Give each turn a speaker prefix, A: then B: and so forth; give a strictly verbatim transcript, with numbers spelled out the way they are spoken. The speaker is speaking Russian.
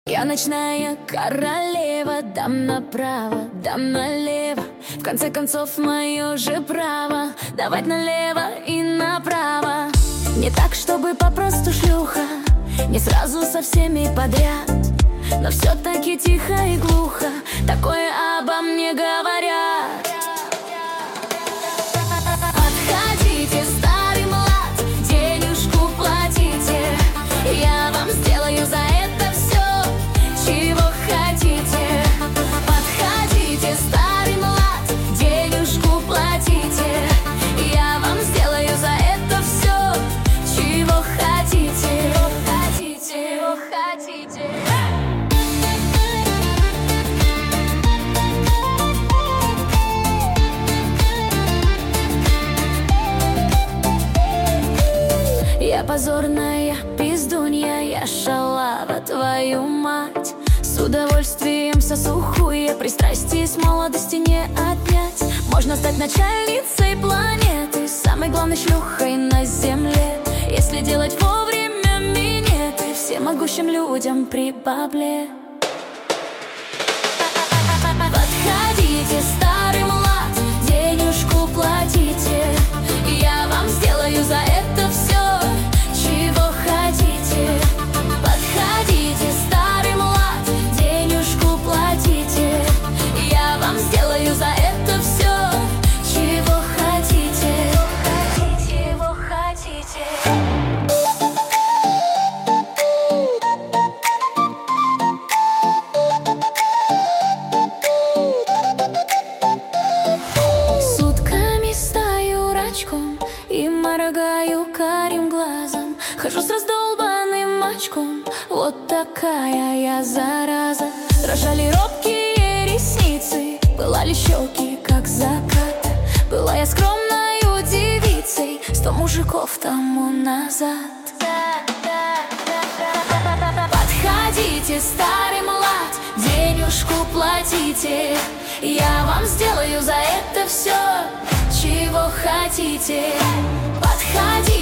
A: Я ночная королева, дам направо, дам налево. В конце концов, мое же право давать налево и направо. Не так, чтобы попросту шлюха, не сразу со всеми подряд, но все-таки тихо и глухо такое обо мне говорят. Отходите, старый млад, денежку платите, я вам сделаю за это все, чего хотите. Подходите, старый млад, денежку платите, я вам сделаю за это все, чего хотите. Чего хотите, чего хотите. Я позорная пиздунья, я шалава, твою мать. С удовольствием сосу хуя, пристрастие с молодости не отнять. Можно стать начальницей планеты, самой главной шлюхой на земле, если делать вовремя минеты всемогущим людям при бабле. Подходите, старый млад, денежку платите, я вам сделаю за это все, чего хотите. Подходите, старый млад, денежку платите, я вам сделаю за это все, чего хотите. Чего хотите. Сутками стою рачком и моргаю карим глазом, хожу с раздолбанным мачком, вот такая я зараза. Дрожали робкие ресницы, пылали щеки, как закат. Была я скромною девицей сто мужиков тому назад. Подходите, старый млад, денежку платите, я вам сделаю за это все, чего хотите. Подходите.